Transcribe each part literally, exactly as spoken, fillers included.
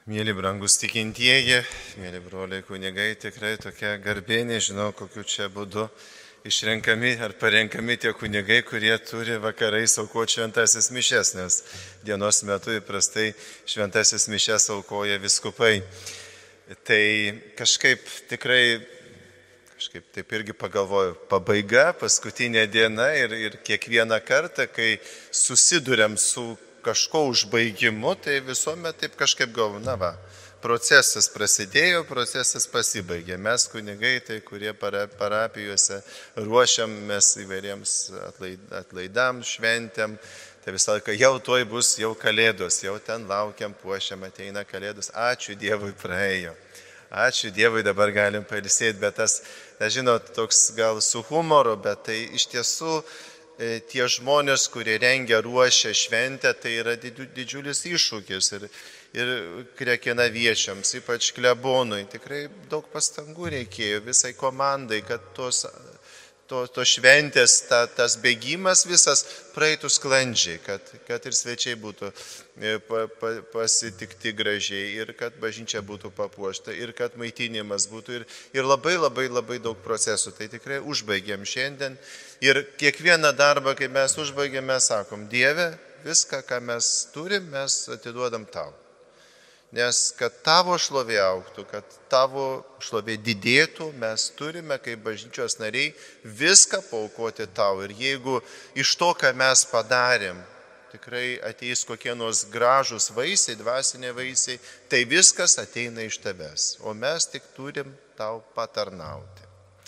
Mėly brangus tikintieji, mėly broliai kunigai, tikrai tokia garbė, nežinau kokiu čia būdu išrenkami ar parenkami tie kunigai, kurie turi vakarais aukoti šventasis mišes, nes dienos metu įprastai šventasis mišes aukoja vyskupai. Tai kažkaip tikrai, kažkaip taip irgi pagalvoju, pabaiga, paskutinė diena ir, ir kiekvieną kartą, kai susiduriam su kažko užbaigimu, tai visuomet taip kažkaip galvoju, na va, procesas prasidėjo, procesas pasibaigė. Mes kunigai, tai kurie parapijose ruošiamės įvairiems atlaidams, šventėm, tai visą laiką jau tuoj bus jau kalėdos, jau ten laukiam, puošiam, ateina kalėdos. Ačiū Dievui, praėjo. Ačiū Dievui, dabar galim pailsėti, bet tas, žinot, toks gal su humoru, bet tai iš tiesų tie žmonės, kurie rengia, ruošia šventę, tai yra didžiulis iššūkis ir, ir krekenaviečiams, ypač klebonui, tikrai daug pastangų reikėjo visai komandai, kad tos, to, to šventės, ta, tas bėgimas visas praeitų sklandžiai, kad, kad ir svečiai būtų pa, pa, pasitikti gražiai ir kad bažnyčia būtų papuošta ir kad maitinimas būtų ir, ir labai labai labai daug procesų. Tai tikrai užbaigėm šiandien. Ir kiekvieną darbą, kai mes užbaigėme, sakom, Dieve, viską, ką mes turim, mes atiduodam tau. Nes kad tavo šlovė augtų, kad tavo šlovė didėtų, mes turime, kaip bažnyčios nariai, viską paaukoti tau. Ir jeigu iš to, ką mes padarėm, tikrai ateis kokie nors gražūs vaisiai, dvasiniai vaisiai, tai viskas ateina iš tavęs. O mes tik turim tau patarnauti.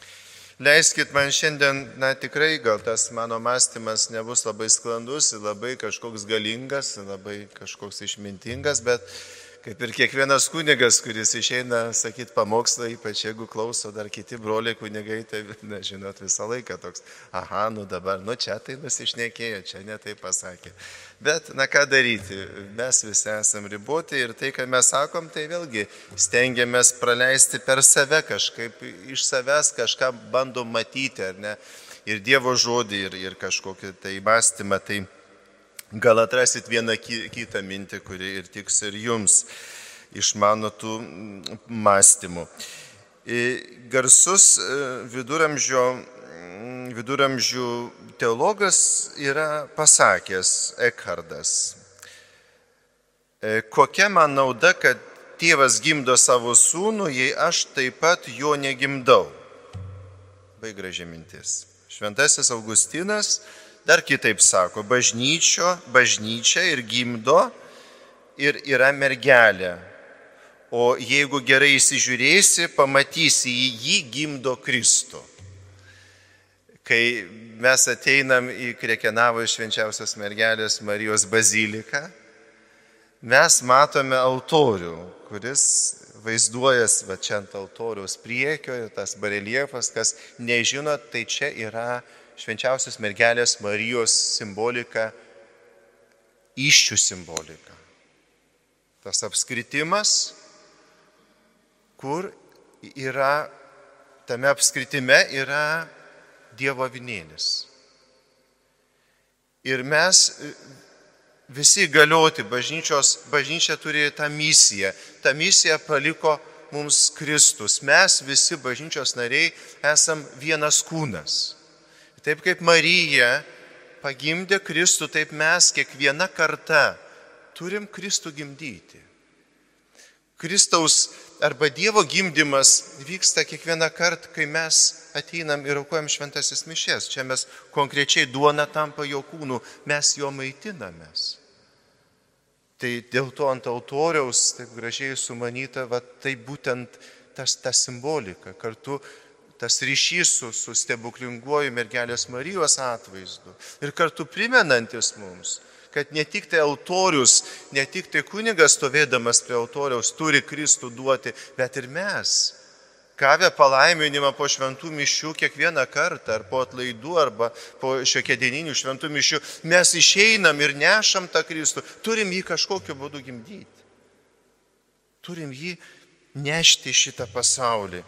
Leiskit man šiandien, na tikrai gal tas mano mąstymas nebus labai sklandus, labai kažkoks galingas, labai kažkoks išmintingas, bet kaip ir kiekvienas kunigas, kuris išeina sakyti pamokslą, ypač jeigu klauso dar kiti broliai kunigai, tai, na, žinot, visą laiką toks, aha, nu dabar, nu čia tai nusišnekėjo, čia ne tai pasakė. Bet, na ką daryti, mes visi esam riboti ir tai, ką mes sakom, tai vėlgi stengiamės praleisti per save kažkaip, iš savęs kažką bandom matyti, ar ne, ir Dievo žodį, ir, ir kažkokį tai mąstymą, tai gal atrasit vieną kitą mintį, kuri ir tiks ir jums iš mano tų mąstymų. Garsus viduramžio, viduramžių teologas yra pasakęs, Ekhardas, kokia man nauda, kad tėvas gimdo savo sūnų, jei aš taip pat jo negimdau. Labai graži mintis. Šventasis Augustinas dar kitaip sako, bažnyčio, bažnyčia ir gimdo ir yra mergelė. O jeigu gerai įsižiūrėsi, pamatysi, jį gimdo Kristų. Kai mes ateinam į Krekenavos švenčiausios mergelės Marijos baziliką, mes matome altorių, kuris vaizduojas va čia ant altoriaus priekio ir tas bareljefas, kas nežinot, tai čia yra švenčiausios mergelės Marijos simbolika, įsčių simbolika. Tas apskritimas, kur yra, tame apskritime yra Dievo avinėlis. Ir mes visi galioti, bažnyčios, bažnyčia turi tą misiją. Ta misija paliko mums Kristus. Mes visi bažnyčios nariai esam vienas kūnas. Taip kaip Marija pagimdė Kristų, taip mes kiekviena karta turim Kristų gimdyti. Kristaus arba Dievo gimdymas vyksta kiekvieną kartą, kai mes ateinam ir aukojam šventasis mišes. Čia mes konkrečiai duona tampa jo kūnu, mes jo maitinamės. Tai dėl to ant altoriaus taip gražiai sumanyta, va, tai būtent tas, ta simbolika, kartu tas ryšys su, su stebuklinguoju mergelės Marijos atvaizdu ir kartu primenantis mums, kad ne tik tai altorius, ne tik tai kunigas stovėdamas prie altoriaus turi Kristų duoti, bet ir mes, gavę palaiminimą po šventų mišių kiekvieną kartą, ar po atlaidų, arba po šiokiadieninių šventų mišių, mes išeinam ir nešam tą Kristų, turim jį kažkokiu būdu gimdyti. Turim jį nešti šitą pasaulį.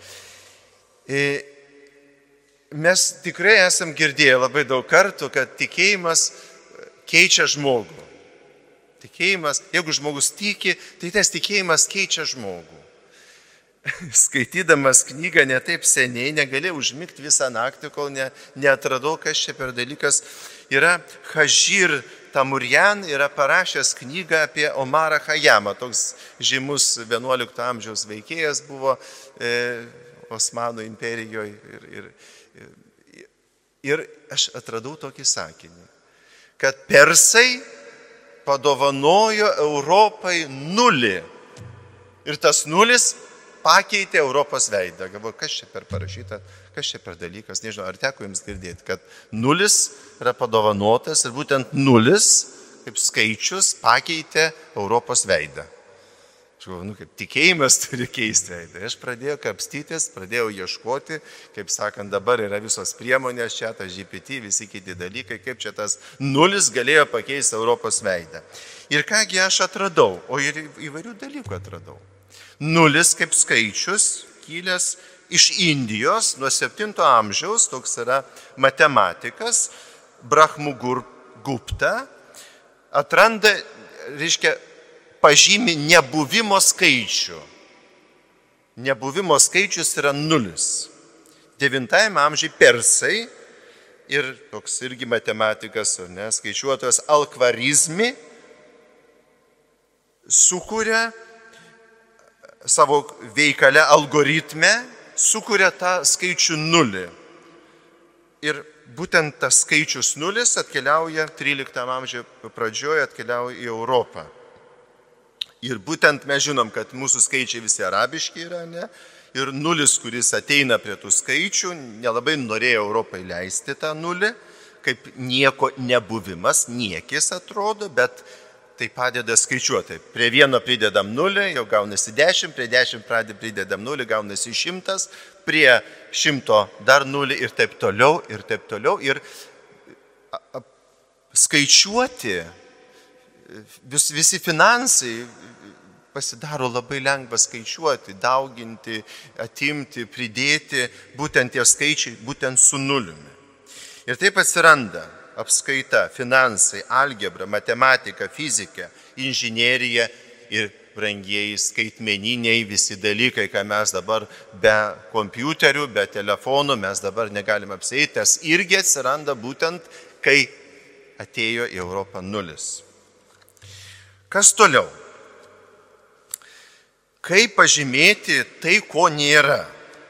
Mes tikrai esam girdėję labai daug kartų, kad tikėjimas keičia žmogų. Tikėjimas, jeigu žmogus tiki, tai tas tikėjimas keičia žmogų. Skaitydamas knygą netaip seniai, negalėjau užmigti visą naktį, kol ne, neatradau, kas čia per dalykas. Yra Hažir Tamurjan, yra parašęs knygą apie Omarą Chajamą. Toks žymus vienuolikto amžiaus veikėjas buvo e, Osmanų imperijoje. Ir, ir, ir, ir aš atradau tokį sakinį, kad persai padovanojo Europai nulį. Ir tas nulis pakeitė Europos veidą. Galvoju, kas čia per parašyta, kas čia per dalykas, nežinau, ar teko jums girdėti, kad nulis yra padovanotas ir būtent nulis, kaip skaičius, pakeitė Europos veidą. Aš galvoju, nu, kaip tikėjimas turi keisti veidą. Aš pradėjau kapstytis, pradėjau ieškoti, kaip sakant, dabar yra visos priemonės, čia tas G P T, visi kiti dalykai, kaip čia tas nulis galėjo pakeisti Europos veidą. Ir kągi aš atradau, o ir įvairių dalykų atradau. Nulis kaip skaičius, kilęs iš Indijos nuo septinto amžiaus, toks yra matematikas, Brahmagupta, atranda, reiškia, pažymi nebuvimo skaičių. Nebuvimo skaičius yra nulis. Devintajame amžiuje persai ir toks irgi matematikas, ne, skaičiuotojas Al-Khwarizmi sukuria savo veikale algoritme, sukuria tą skaičių nulį. Ir būtent tas skaičius nulis atkeliauja tryliktame amžiuje pradžioje, atkeliauja į Europą. Ir būtent mes žinom, kad mūsų skaičiai visi arabiški yra, ne? Ir nulis, kuris ateina prie tų skaičių, nelabai norėjo Europai leisti tą nulį, kaip nieko nebuvimas, niekis atrodo, bet tai padeda skaičiuoti. Prie vieno pridedam nulį, jau gaunasi dešimt, prie dešimt pridedam nulį, gaunasi šimtas, prie šimto dar nulį ir taip toliau, ir taip toliau. Ir skaičiuoti vis, visi finansai pasidaro labai lengva skaičiuoti, dauginti, atimti, pridėti, būtent tie skaičiai, būtent su nuliumi. Ir taip atsiranda apskaita, finansai, algebra, matematika, fizika, inžinierija ir brangieji skaitmeniniai visi dalykai, ką mes dabar be kompiuterių, be telefonų mes dabar negalime apsieiti, tas irgi atsiranda būtent, kai atėjo į Europą nulis. Kas toliau? Kaip pažymėti tai, ko nėra?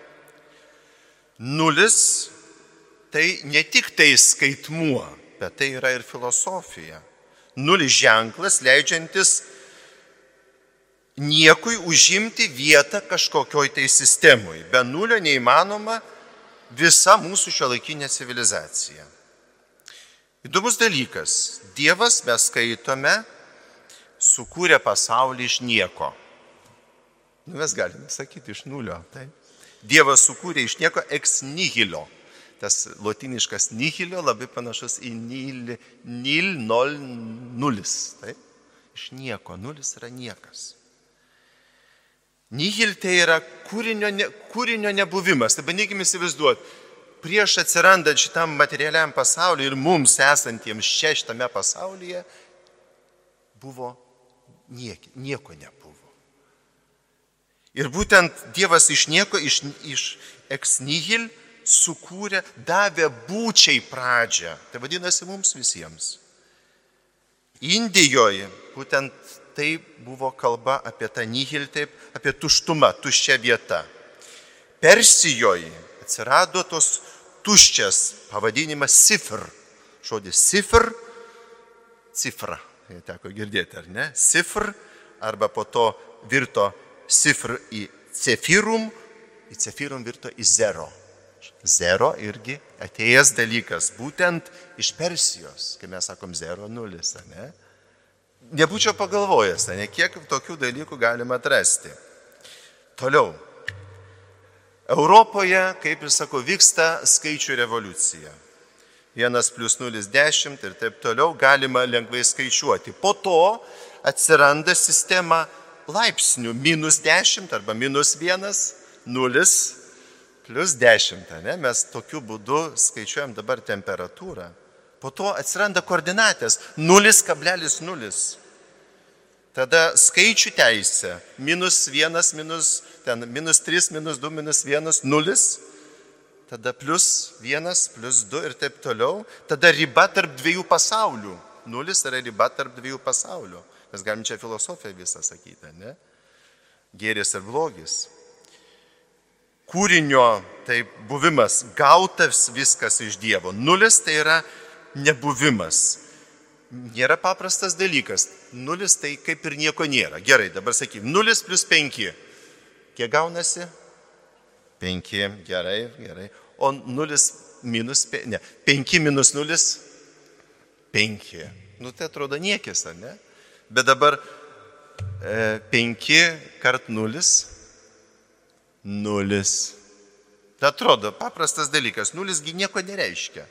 Nulis tai ne tik tai skaitmuo, bet tai yra ir filosofija. Nulis ženklas, leidžiantis niekui užimti vietą kažkokioj tai sistemui. Be nulio neįmanoma visa mūsų šiuolaikinė civilizacija. Įdomus dalykas. Dievas, mes skaitome, sukūrė pasaulį iš nieko. Nu, mes galime sakyti iš nulio. Tai. Dievas sukūrė iš nieko ex nihilo. Tas lotiniškas nihilio labai panašus į nil, nil, nol, nulis. Taip? Iš nieko, nulis yra niekas. Nihil tai yra kūrinio, ne, kūrinio nebuvimas. Tai bandykime įsivaizduoti, prieš atsirandant šitam materialiam pasauliu ir mums esantiems čia šitame pasaulyje buvo nieki, nieko nebuvo. Ir būtent Dievas iš nieko, iš, iš ex nihil sukūrė, davė būčiai pradžią. Tai vadinasi mums visiems. Indijoje būtent tai buvo kalba apie tą nihil, taip, apie tuštumą, tuščia vieta. Persijoje atsirado tos tuščias pavadinimas sifr. Žodis sifr, cifra, teko girdėti, ar ne? Sifr, arba po to virto sifr į cefirum, į cefirum virto į zero. Zero irgi atėjęs dalykas, būtent iš Persijos, kai mes sakom zero, nulis, ne? Nebūčiau pagalvojęs, ne, kiek tokių dalykų galima atrasti. Toliau. Europoje, kaip ir sako, vyksta skaičių revoliucija. Vienas plus nulis dešimt ir taip toliau galima lengvai skaičiuoti. Po to atsiranda sistema laipsnių minus dešimt arba minus vienas, nulis. Plius dešimt, ne? Mes tokiu būdu skaičiuojam dabar temperatūrą. Po to atsiranda koordinatės nulis kablelis nulis. Tada skaičių teisė. Minus vienas, minus, ten, minus tris, minus du, minus vienas, nulis. Tada plus vienas, plus du ir taip toliau. Tada riba tarp dviejų pasaulių. Nulis yra riba tarp dviejų pasaulių. Mes galim čia filosofiją visą sakyti, ne? Gėris ir blogis. Kūrinio, tai buvimas, gautas viskas iš Dievo. Nulis tai yra nebuvimas. Nėra paprastas dalykas. Nulis tai kaip ir nieko nėra. Gerai, dabar sakyk, nulis plus penki. Kiek gaunasi? Penki, gerai, gerai. O nulis minus, ne, penki minus nulis, penki. Nu tai atrodo niekis, ar ne? Bet dabar e, penki kart nulis, nulis. Tai atrodo paprastas dalykas. Nulisgi nieko nereiškia.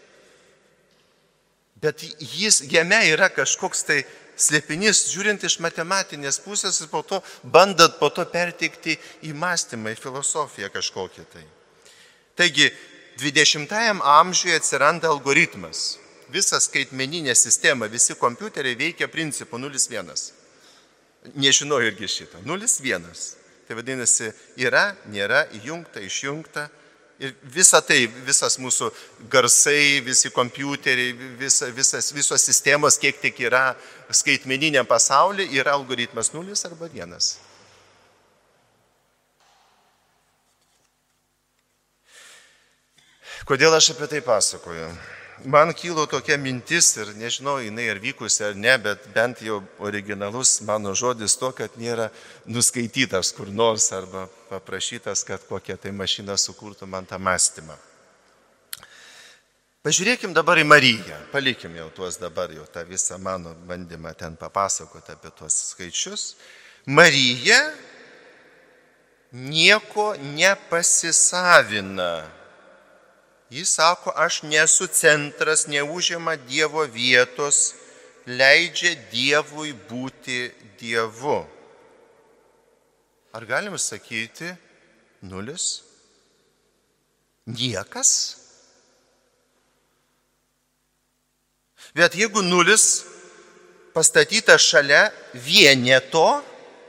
Bet jis, jame yra kažkoks tai slėpinys, žiūrint iš matematinės pusės ir po to bandant po to perteikti į mąstymą, į filosofiją kažkokį tai. Taigi, dvidešimtajam amžiuje atsiranda algoritmas. Visa skaitmeninė sistema, visi kompiuteriai veikia principu nulis vienas. Nežinau irgi šitą. nulis vienas. Tai vadinasi, yra, nėra, įjungta, išjungta. Ir visa tai, visas mūsų garsai, visi kompiuteriai, visa, visas, visos sistemos, kiek tik yra skaitmeniniam pasaulyje, yra algoritmas nulis arba vienas. Kodėl aš apie tai pasakoju? Man kilo tokia mintis ir nežinau, jinai ar vykusi ar ne, bet bent jau originalus mano žodis to, kad nėra nuskaitytas kur nors arba paprašytas, kad kokią tai mašiną sukurtų man tą mąstymą. Pažiūrėkim dabar į Mariją, palikim jau tuos dabar jau tą visą mano bandymą ten papasakoti apie tuos skaičius. Marija nieko nepasisavina. Jis sako, aš nesu centras, neužima Dievo vietos, leidžia Dievui būti Dievu. Ar galim sakyti nulis? Niekas? Bet jeigu nulis pastatytas šalia vieneto,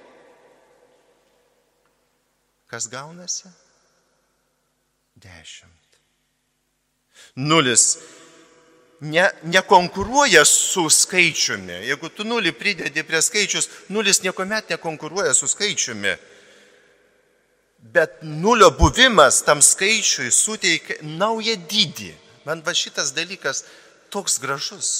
kas gaunasi? Dešimt. Nulis ne, nekonkuruoja su skaičiumi. Jeigu tu nulį pridedi prie skaičius, nulis niekuomet nekonkuruoja su skaičiumi. Bet nulio buvimas tam skaičiui suteikia naują dydį. Man va šitas dalykas toks gražus.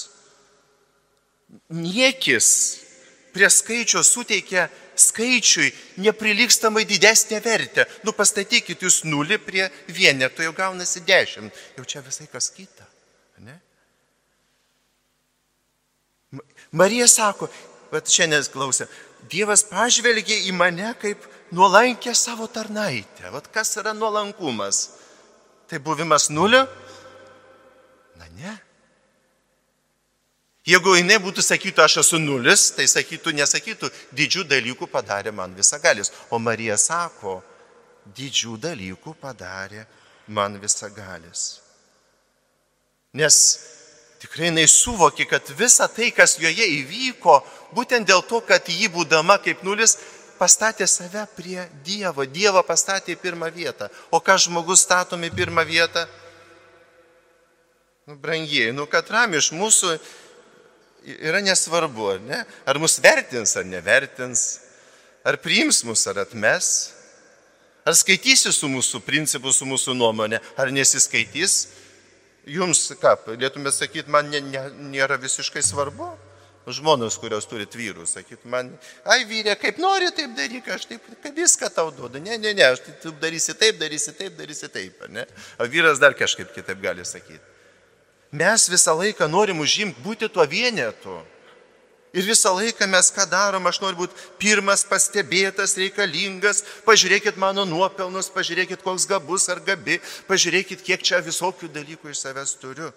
Niekis prie skaičio suteikia skaičiui neprilygstamai didesnė vertė. Nu pastatykit jūs nulį prie vieneto, jau gaunasi dešimt. Jau čia visai kas kita. Ne? Marija sako, bet šiandien klausė, Dievas pažvelgė į mane kaip nuolankę savo tarnaitę. Vat kas yra nuolankumas? Tai buvimas nulio? Na ne. Jeigu jinai būtų sakytų, aš esu nulis, tai sakytų, nesakytų, didžių dalykų padarė man visagalis. O Marija sako, didžių dalykų padarė man visagalis. Nes tikrai jinai suvokė, kad visa tai, kas joje įvyko, būtent dėl to, kad ji būdama kaip nulis, pastatė save prie Dievo. Dievą pastatė į pirmą vietą. O ką žmogus statom į pirmą vietą? Nu, brangieji, nu katram iš mūsų yra nesvarbu, ar ne? Ar mus vertins, ar nevertins, ar priims mus, ar atmes, ar skaitysi su mūsų principu, su mūsų nuomonė, ar nesiskaitys. Jums, ką, galėtume sakyti, man ne, ne, nėra visiškai svarbu. Žmonos, kurios turi vyrus, sakyt man, ai vyrė, kaip nori, taip daryk, aš taip, kad viską tau duodu. Ne, ne, ne, aš taip darysi taip, darysi taip, darysi taip, ne? O vyras dar kažkaip kitaip gali sakyti. Mes visą laiką norim užimti, būti tuo vienetu. Ir visą laiką mes ką darom, aš noriu būti pirmas, pastebėtas, reikalingas, pažiūrėkit mano nuopelnus, pažiūrėkit koks gabus ar gabi, pažiūrėkit kiek čia visokių dalykų iš savęs turiu.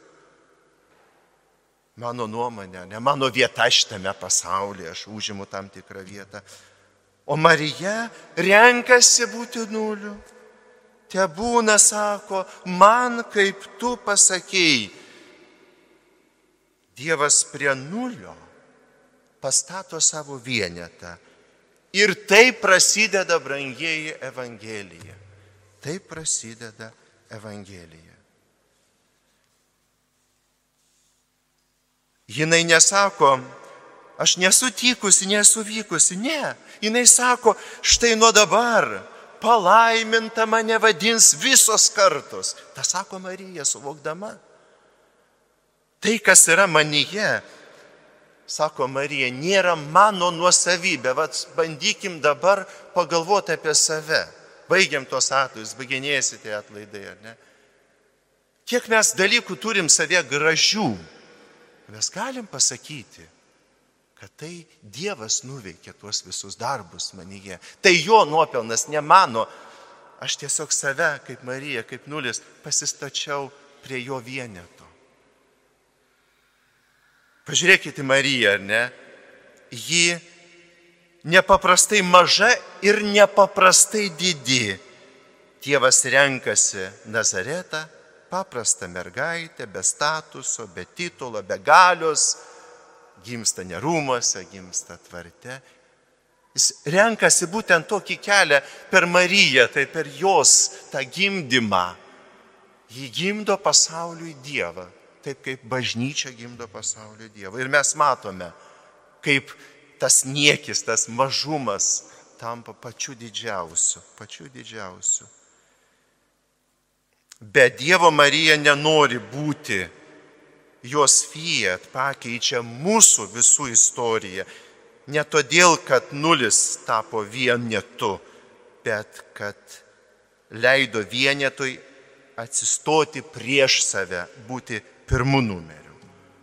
Mano nuomonė, ne mano vieta šitame pasaulyje, aš užimu tam tikrą vietą. O Marija renkasi būti nuliu. Tebūna, sako, man kaip tu pasakėjai, Dievas prie nulio pastato savo vienetą. Ir taip prasideda, brangieji, Evangelija. Taip prasideda Evangelija. Jinai nesako, aš nesu tikusi, nesu vykusi, ne. Jinai sako, štai nuo dabar palaiminta mane vadins visos kartos. Ta sako Marija, suvokdama. Tai, kas yra manyje, sako Marija, nėra mano nuosavybė. Vat bandykim dabar pagalvoti apie save. Baigiam tos atlaidus, baiginėsite atlaidai, ar ne? Kiek mes dalykų turim savie gražių, mes galim pasakyti, kad tai Dievas nuveikė tuos visus darbus manyje. Tai jo nuopelnas, ne mano. Aš tiesiog save, kaip Marija, kaip nulis, pasistačiau prie jo vieneto. Pažiūrėkite Mariją, ar ne? Ji nepaprastai maža ir nepaprastai didi. Dievas renkasi Nazaretą, paprastą mergaitę, be statuso, be titulo, be galios, gimsta ne rūmuose, gimsta tvarte. Jis renkasi būtent tokį kelią per Mariją, tai per jos tą gimdymą. Ji gimdo pasauliui Dievą, taip kaip bažnyčia gimdo pasauliui Dievą. Ir mes matome, kaip tas niekis, tas mažumas tampa pačiu didžiausiu, pačiu didžiausiu. Bet Dievo Marija nenori būti, jos fiat pakeičia mūsų visų istoriją. Ne todėl, kad nulis tapo vienetu, bet kad leido vienetui atsistoti prieš save, būti pirmų numerių.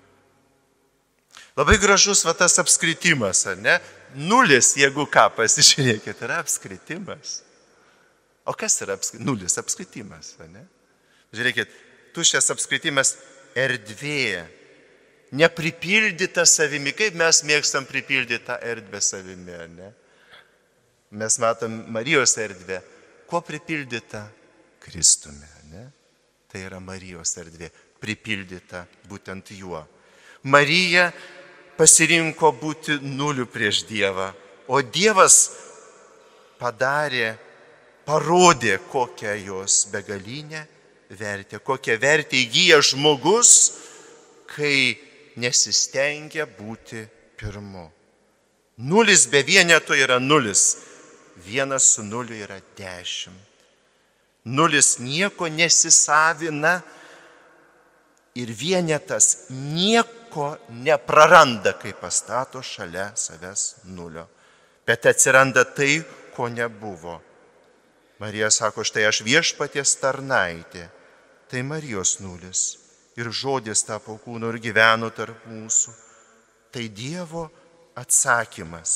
Labai gražus va tas apskritimas, ar ne? Nulis, jeigu ką, pasižiūrėkit, yra apskritimas. O kas yra apskritimas? Nulis apskritimas, ar ne? Žiūrėkit, tuščias apskritimas erdvė, nepripildyta savimi. Kaip mes mėgstam pripildyti tą erdvę savimi, ar ne? Mes matom Marijos erdvę. Kuo pripildyta? Kristumi, ar ne? Tai yra Marijos erdvė, pripildyta būtent juo. Marija pasirinko būti nuliu prieš Dievą, o Dievas padarė, parodė, kokią jos begalinę vertę, kokią vertę įgyja žmogus, kai nesistengia būti pirmu. Nulis be vieneto yra nulis, vienas su nuliu yra dešimt. Nulis nieko nesisavina ir vienetas nieko nepraranda, kai pastato šalia savęs nulio. Bet atsiranda tai, ko nebuvo. Marija sako, štai aš viešpaties tarnaitė. Tai Marijos nulis. Ir žodis tapo kūnu ir gyveno tarp mūsų. Tai Dievo atsakymas.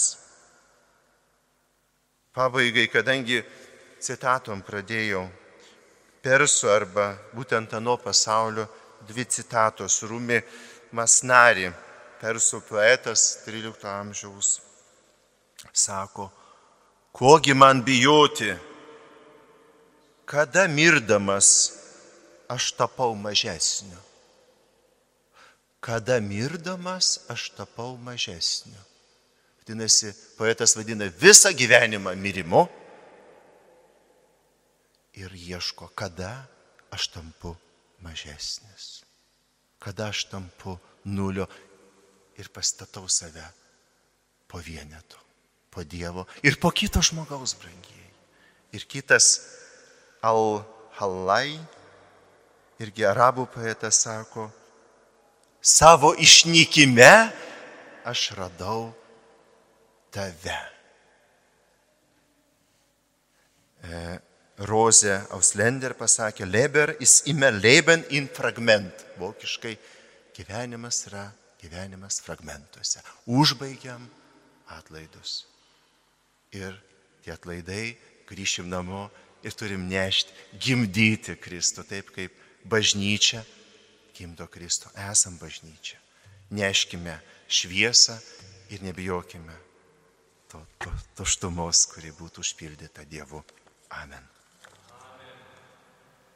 Pabaigai, kadangi citatom pradėjau, persų arba būtent ano pasaulio dvi citatos, Rumi Masnari, persų poetas trylikto amžiaus, sako, kogi man bijoti, kada mirdamas aš tapau mažesniu. Kada mirdamas aš tapau mažesniu. Vadinasi, poetas vadina visą gyvenimą mirimu ir ieško, kada aš tampu mažesnis. Kada aš tampu nulio ir pastatau save po vieneto, po Dievo ir po kito žmogaus, brangieji. Ir kitas Al-Halai, irgi arabų poetas sako, savo išnykime aš radau tave. E, Rozė Auslender pasakė, Leber ist immer Leben in Fragment. Vokiškai gyvenimas yra gyvenimas fragmentuose. Užbaigiam atlaidus. Ir tie atlaidai grįšim namo ir turim nešti, gimdyti Kristų, taip kaip bažnyčia gimdo Kristų. Esam bažnyčia. Neškime šviesą ir nebijokime to, to, to štumos, kuri būtų užpildyta Dievu. Amen.